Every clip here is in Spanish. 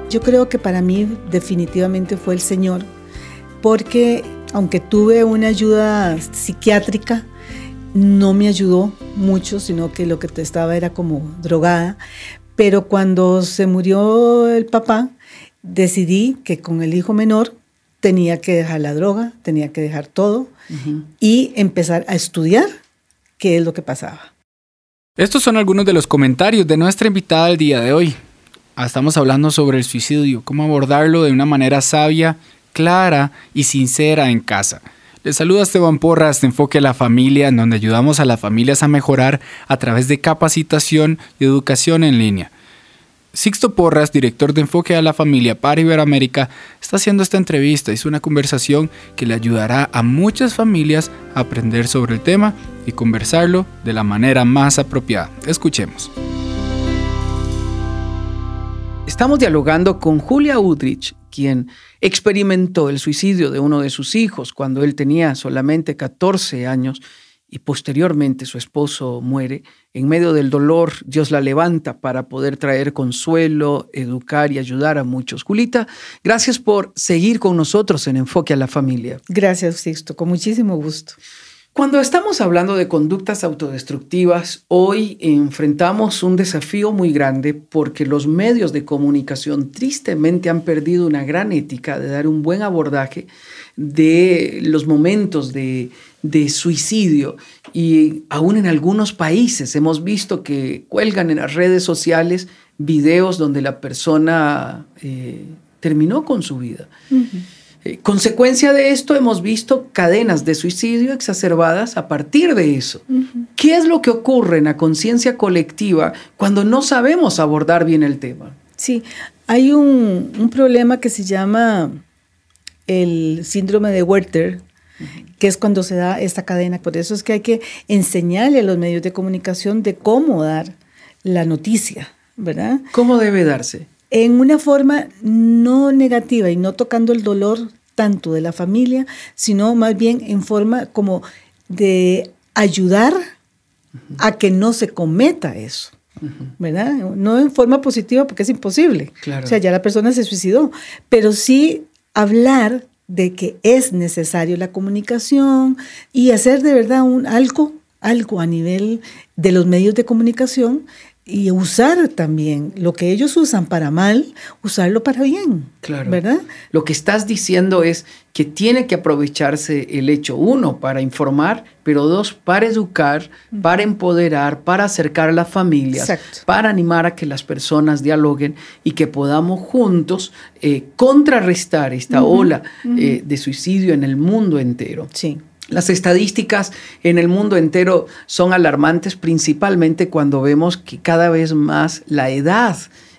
Yo creo que para mí definitivamente fue el Señor, porque aunque tuve una ayuda psiquiátrica, no me ayudó mucho, sino que lo que estaba era como drogada. Pero cuando se murió el papá, decidí que con el hijo menor tenía que dejar la droga, tenía que dejar todo y empezar a estudiar qué es lo que pasaba. Estos son algunos de los comentarios de nuestra invitada del día de hoy. Estamos hablando sobre el suicidio, cómo abordarlo de una manera sabia, clara y sincera en casa. Les saluda Esteban Porras de Enfoque a la Familia, en donde ayudamos a las familias a mejorar a través de capacitación y educación en línea. Sixto Porras, director de Enfoque a la Familia para Iberoamérica, está haciendo esta entrevista. Es una conversación que le ayudará a muchas familias a aprender sobre el tema y conversarlo de la manera más apropiada. Escuchemos. Estamos dialogando con Julia Udrich, quien experimentó el suicidio de uno de sus hijos cuando él tenía solamente 14 años y posteriormente su esposo muere. En medio del dolor, Dios la levanta para poder traer consuelo, educar y ayudar a muchos. Julita, gracias por seguir con nosotros en Enfoque a la Familia. Gracias, Sixto, con muchísimo gusto. Cuando estamos hablando de conductas autodestructivas, hoy enfrentamos un desafío muy grande porque los medios de comunicación tristemente han perdido una gran ética de dar un buen abordaje de los momentos de suicidio. Y aún en algunos países hemos visto que cuelgan en las redes sociales videos donde la persona terminó con su vida. Consecuencia de esto, hemos visto cadenas de suicidio exacerbadas a partir de eso. ¿Qué es lo que ocurre en la conciencia colectiva cuando no sabemos abordar bien el tema? Sí, hay un problema que se llama el síndrome de Werther, que es cuando se da esta cadena. Por eso es que hay que enseñarle a los medios de comunicación de cómo dar la noticia, ¿verdad? ¿Cómo debe darse? En una forma no negativa y no tocando el dolor tanto de la familia, sino más bien en forma como de ayudar a que no se cometa eso, ¿verdad? No en forma positiva porque es imposible. Claro. O sea, ya la persona se suicidó, pero sí hablar de que es necesario la comunicación y hacer de verdad algo a nivel de los medios de comunicación y usar también lo que ellos usan para mal, usarlo para bien, claro, ¿verdad? Lo que estás diciendo es que tiene que aprovecharse el hecho, 1, para informar, pero 2, para educar, para empoderar, para acercar a las familias, exacto, para animar a que las personas dialoguen y que podamos juntos contrarrestar esta ola de suicidio en el mundo entero. Sí. Las estadísticas en el mundo entero son alarmantes, principalmente cuando vemos que cada vez más la edad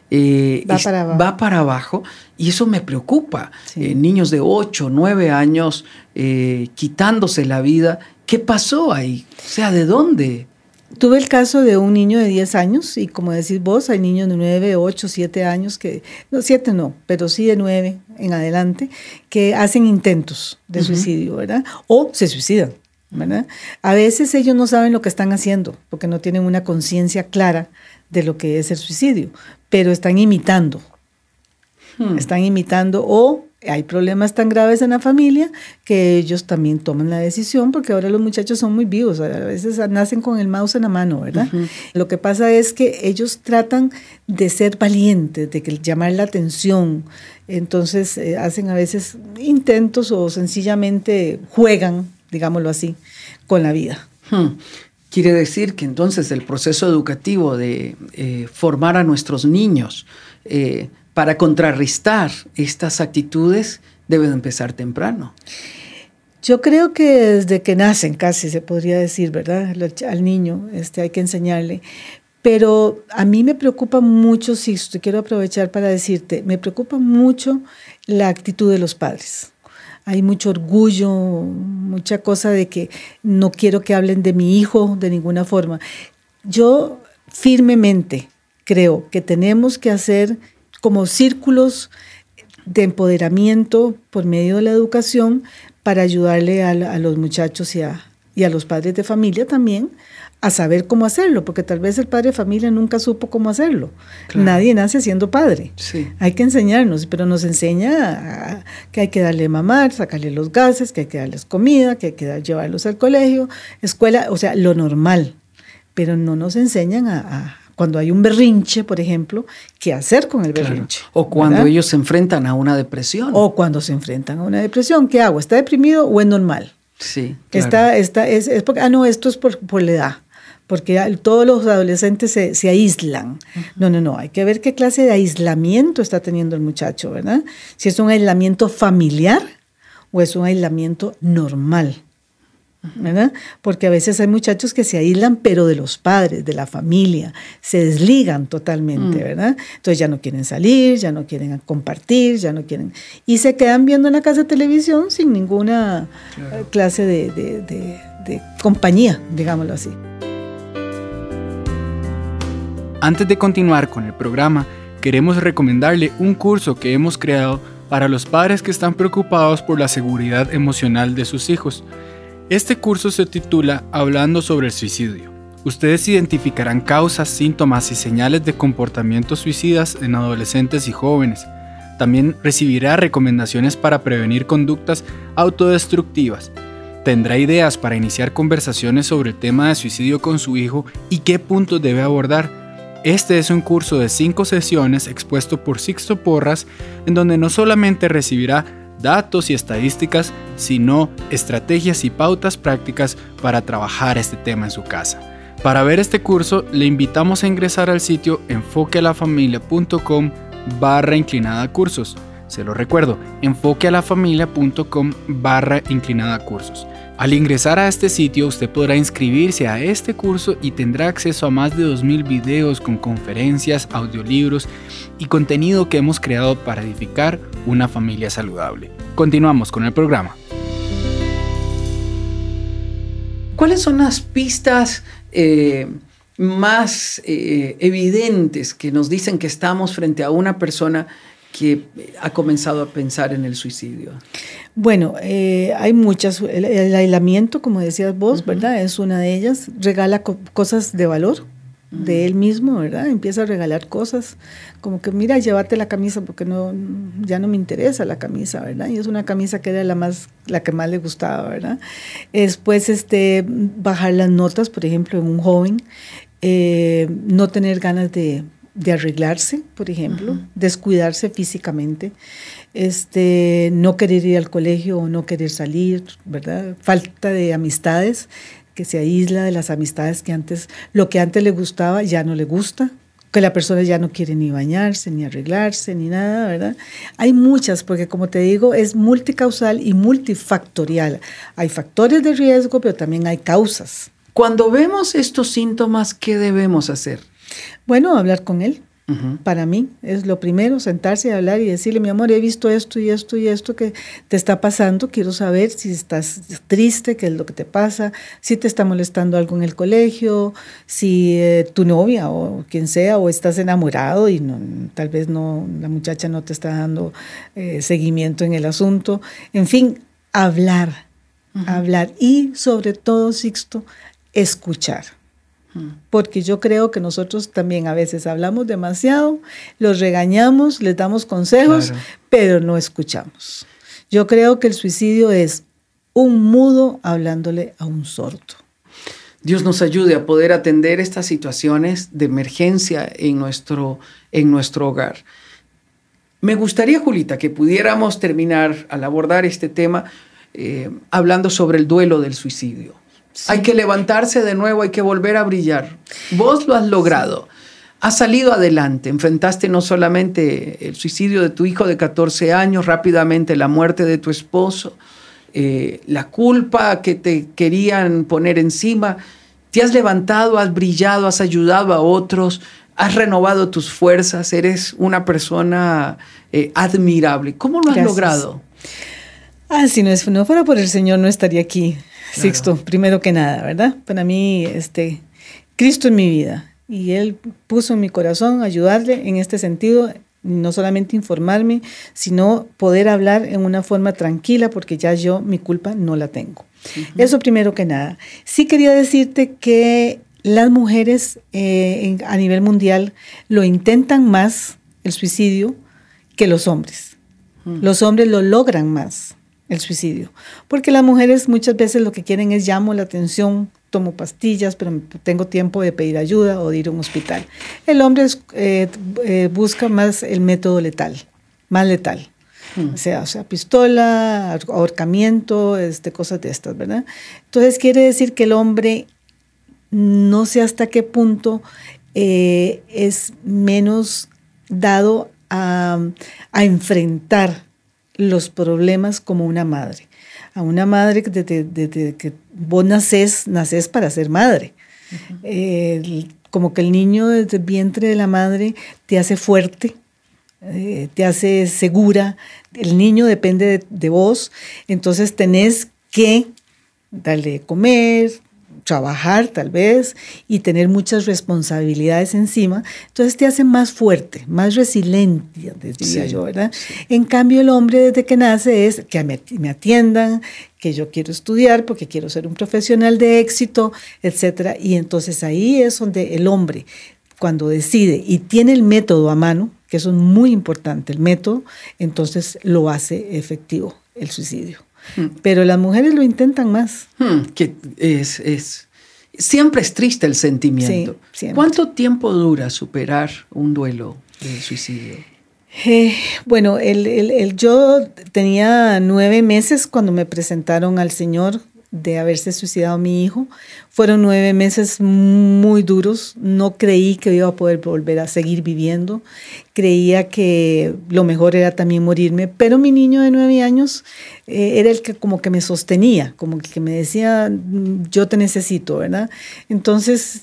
va para abajo y eso me preocupa. Sí. Niños de 8, 9 años quitándose la vida. ¿Qué pasó ahí? O sea, ¿de dónde? Tuve el caso de un niño de 10 años y como decís vos, hay niños de 9, 8, 7 años que, no, 7 no, pero sí de 9 en adelante, que hacen intentos de suicidio, ¿verdad? O se suicidan, ¿verdad? A veces ellos no saben lo que están haciendo porque no tienen una conciencia clara de lo que es el suicidio, pero están imitando. Están imitando o hay problemas tan graves en la familia que ellos también toman la decisión porque ahora los muchachos son muy vivos, a veces nacen con el mouse en la mano, ¿verdad? Lo que pasa es que ellos tratan de ser valientes, de llamar la atención, entonces hacen a veces intentos o sencillamente juegan, digámoslo así, con la vida. Quiere decir que entonces el proceso educativo de formar a nuestros niños para contrarrestar estas actitudes debe de empezar temprano. Yo creo que desde que nacen, casi se podría decir, ¿verdad? Al niño hay que enseñarle. Pero a mí me preocupa mucho, Sixto, quiero aprovechar para decirte, me preocupa mucho la actitud de los padres. Hay mucho orgullo, mucha cosa de que no quiero que hablen de mi hijo de ninguna forma. Yo firmemente creo que tenemos que hacer como círculos de empoderamiento por medio de la educación para ayudarle a los muchachos y a los padres de familia también a saber cómo hacerlo, porque tal vez el padre de familia nunca supo cómo hacerlo. Claro. Nadie nace siendo padre. Sí. Hay que enseñarnos, pero nos enseña que hay que darle mamar, sacarle los gases, que hay que darles comida, que hay que llevarlos al colegio, escuela, o sea, lo normal. Pero no nos enseñan cuando hay un berrinche, por ejemplo, qué hacer con el berrinche. Claro. O cuando ¿verdad? ellos se enfrentan a una depresión. O cuando se enfrentan a una depresión, ¿qué hago? ¿Está deprimido o es normal? Sí, claro. Es porque, esto es por la edad, porque todos los adolescentes se aíslan. No, hay que ver qué clase de aislamiento está teniendo el muchacho, ¿verdad? Si es un aislamiento familiar o es un aislamiento normal, ¿verdad? Porque a veces hay muchachos que se aíslan, pero de los padres, de la familia, se desligan totalmente, ¿verdad? Entonces ya no quieren salir, ya no quieren compartir, ya no quieren... Y se quedan viendo en la casa de televisión sin ninguna clase de compañía, digámoslo así. Antes de continuar con el programa, queremos recomendarle un curso que hemos creado para los padres que están preocupados por la seguridad emocional de sus hijos. Este curso se titula Hablando sobre el suicidio. Ustedes identificarán causas, síntomas y señales de comportamientos suicidas en adolescentes y jóvenes. También recibirá recomendaciones para prevenir conductas autodestructivas. Tendrá ideas para iniciar conversaciones sobre el tema de suicidio con su hijo y qué puntos debe abordar. Este es un curso de 5 sesiones expuesto por Sixto Porras, en donde no solamente recibirá datos y estadísticas, sino estrategias y pautas prácticas para trabajar este tema en su casa. Para ver este curso, le invitamos a ingresar al sitio enfoquealafamilia.com/cursos. Se lo recuerdo, enfoquealafamilia.com/cursos. Al ingresar a este sitio, usted podrá inscribirse a este curso y tendrá acceso a más de 2,000 videos con conferencias, audiolibros y contenido que hemos creado para edificar una familia saludable. Continuamos con el programa. ¿Cuáles son las pistas más evidentes que nos dicen que estamos frente a una persona que ha comenzado a pensar en el suicidio? Bueno, hay muchas. El aislamiento, como decías vos, ¿verdad? Es una de ellas. Regala cosas de valor de él mismo, ¿verdad? Empieza a regalar cosas, como que mira, llévate la camisa porque ya no me interesa la camisa, ¿verdad? Y es una camisa que era la que más le gustaba, ¿verdad? Después, bajar las notas, por ejemplo, en un joven, no tener ganas de arreglarse, por ejemplo, descuidarse físicamente, no querer ir al colegio o no querer salir, ¿verdad? Falta de amistades, que se aísla de las amistades lo que antes le gustaba ya no le gusta, que la persona ya no quiere ni bañarse, ni arreglarse, ni nada, ¿verdad? Hay muchas, porque como te digo, es multicausal y multifactorial. Hay factores de riesgo, pero también hay causas. Cuando vemos estos síntomas, ¿qué debemos hacer? Bueno, hablar con él. Para mí es lo primero, sentarse y hablar y decirle, mi amor, he visto esto y esto y esto que te está pasando, quiero saber si estás triste, qué es lo que te pasa, si te está molestando algo en el colegio, si tu novia o quien sea, o estás enamorado y tal vez la muchacha no te está dando seguimiento en el asunto. En fin, hablar y sobre todo, Sixto, escuchar. Porque yo creo que nosotros también a veces hablamos demasiado, los regañamos, les damos consejos, pero no escuchamos. Yo creo que el suicidio es un mudo hablándole a un sordo. Dios nos ayude a poder atender estas situaciones de emergencia en nuestro hogar. Me gustaría, Julita, que pudiéramos terminar al abordar este tema hablando sobre el duelo del suicidio. Sí. Hay que levantarse de nuevo, hay que volver a brillar. Vos lo has logrado. Sí. Has salido adelante, enfrentaste no solamente el suicidio de tu hijo de 14 años, rápidamente la muerte de tu esposo, la culpa que te querían poner encima. Te has levantado, has brillado, has ayudado a otros, has renovado tus fuerzas, eres una persona admirable. ¿Cómo lo has logrado? Si no fuera por el Señor, no estaría aquí. Claro. Sixto, primero que nada, ¿verdad? Para mí, Cristo en mi vida, y Él puso en mi corazón ayudarle en este sentido, no solamente informarme, sino poder hablar en una forma tranquila, porque ya mi culpa no la tengo. Eso primero que nada. Sí quería decirte que las mujeres a nivel mundial lo intentan más, el suicidio, que los hombres. Los hombres lo logran más, el suicidio, porque las mujeres muchas veces lo que quieren es llamo la atención, tomo pastillas, pero tengo tiempo de pedir ayuda o de ir a un hospital. El hombre busca más el método letal, más letal. O sea, pistola, ahorcamiento, cosas de estas, ¿verdad? Entonces quiere decir que el hombre no sé hasta qué punto es menos dado a enfrentar los problemas como una madre. A una madre desde que vos nacés para ser madre. Como que el niño desde el vientre de la madre te hace fuerte, te hace segura. El niño depende de vos, entonces tenés que darle de comer, trabajar tal vez y tener muchas responsabilidades encima, entonces te hace más fuerte, más resiliente, diría yo, ¿verdad? Sí. En cambio el hombre desde que nace es que me atiendan, que yo quiero estudiar porque quiero ser un profesional de éxito, etcétera, y entonces ahí es donde el hombre cuando decide y tiene el método a mano, que eso es muy importante, el método, entonces lo hace efectivo el suicidio. Pero las mujeres lo intentan más. Que siempre es triste el sentimiento. Sí, siempre. ¿Cuánto tiempo dura superar un duelo de suicidio? Bueno, yo tenía 9 meses cuando me presentaron al Señor de haberse suicidado mi hijo. Fueron 9 meses muy duros. No creí que iba a poder volver a seguir viviendo. Creía que lo mejor era también morirme. Pero mi niño de 9 años era el que como que me sostenía, como que me decía, yo te necesito, ¿verdad? Entonces,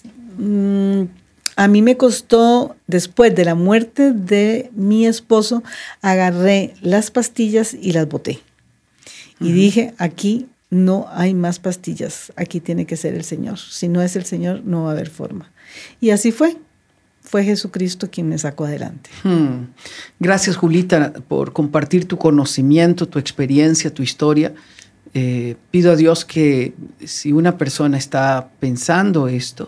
a mí me costó, después de la muerte de mi esposo, agarré las pastillas y las boté. Y dije, aquí no hay más pastillas, aquí tiene que ser el Señor. Si no es el Señor, no va a haber forma. Y así fue. Fue Jesucristo quien me sacó adelante. Gracias, Julita, por compartir tu conocimiento, tu experiencia, tu historia. Pido a Dios que si una persona está pensando esto,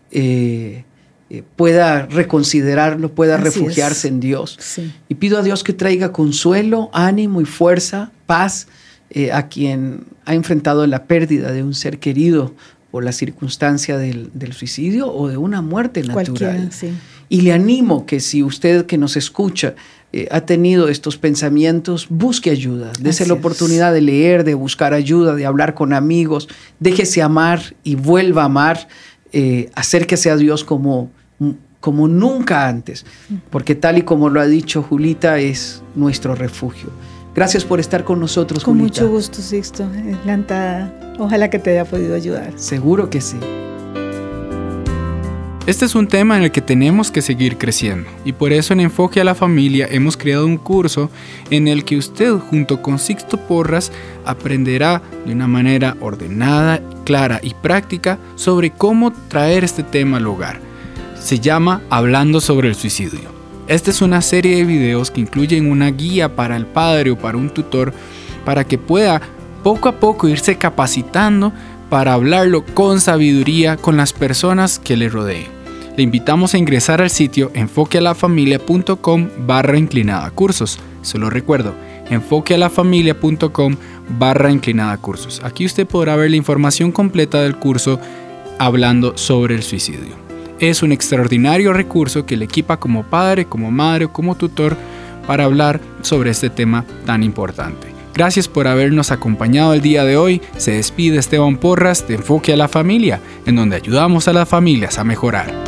pueda reconsiderarlo, pueda refugiarse en Dios. Sí. Y pido a Dios que traiga consuelo, ánimo y fuerza, paz, a quien ha enfrentado la pérdida de un ser querido por la circunstancia del suicidio o de una muerte natural. Sí. Y le animo que si usted que nos escucha ha tenido estos pensamientos, busque ayuda, dése la oportunidad de leer, de buscar ayuda, de hablar con amigos, déjese amar y vuelva a amar, acérquese a Dios como nunca antes, porque tal y como lo ha dicho Julita, es nuestro refugio. Gracias por estar con nosotros, Julita. Con mucho gusto, Sixto. Encantada. Ojalá que te haya podido ayudar. Seguro que sí. Este es un tema en el que tenemos que seguir creciendo y por eso en Enfoque a la Familia hemos creado un curso en el que usted junto con Sixto Porras aprenderá de una manera ordenada, clara y práctica sobre cómo traer este tema al hogar. Se llama Hablando sobre el suicidio. Esta es una serie de videos que incluyen una guía para el padre o para un tutor para que pueda poco a poco irse capacitando para hablarlo con sabiduría con las personas que le rodeen. Le invitamos a ingresar al sitio enfoquealafamilia.com/cursos. Se lo recuerdo, enfoquealafamilia.com/cursos. Aquí usted podrá ver la información completa del curso Hablando sobre el suicidio. Es un extraordinario recurso que le equipa como padre, como madre o como tutor para hablar sobre este tema tan importante. Gracias por habernos acompañado el día de hoy. Se despide Esteban Porras de Enfoque a la Familia, en donde ayudamos a las familias a mejorar.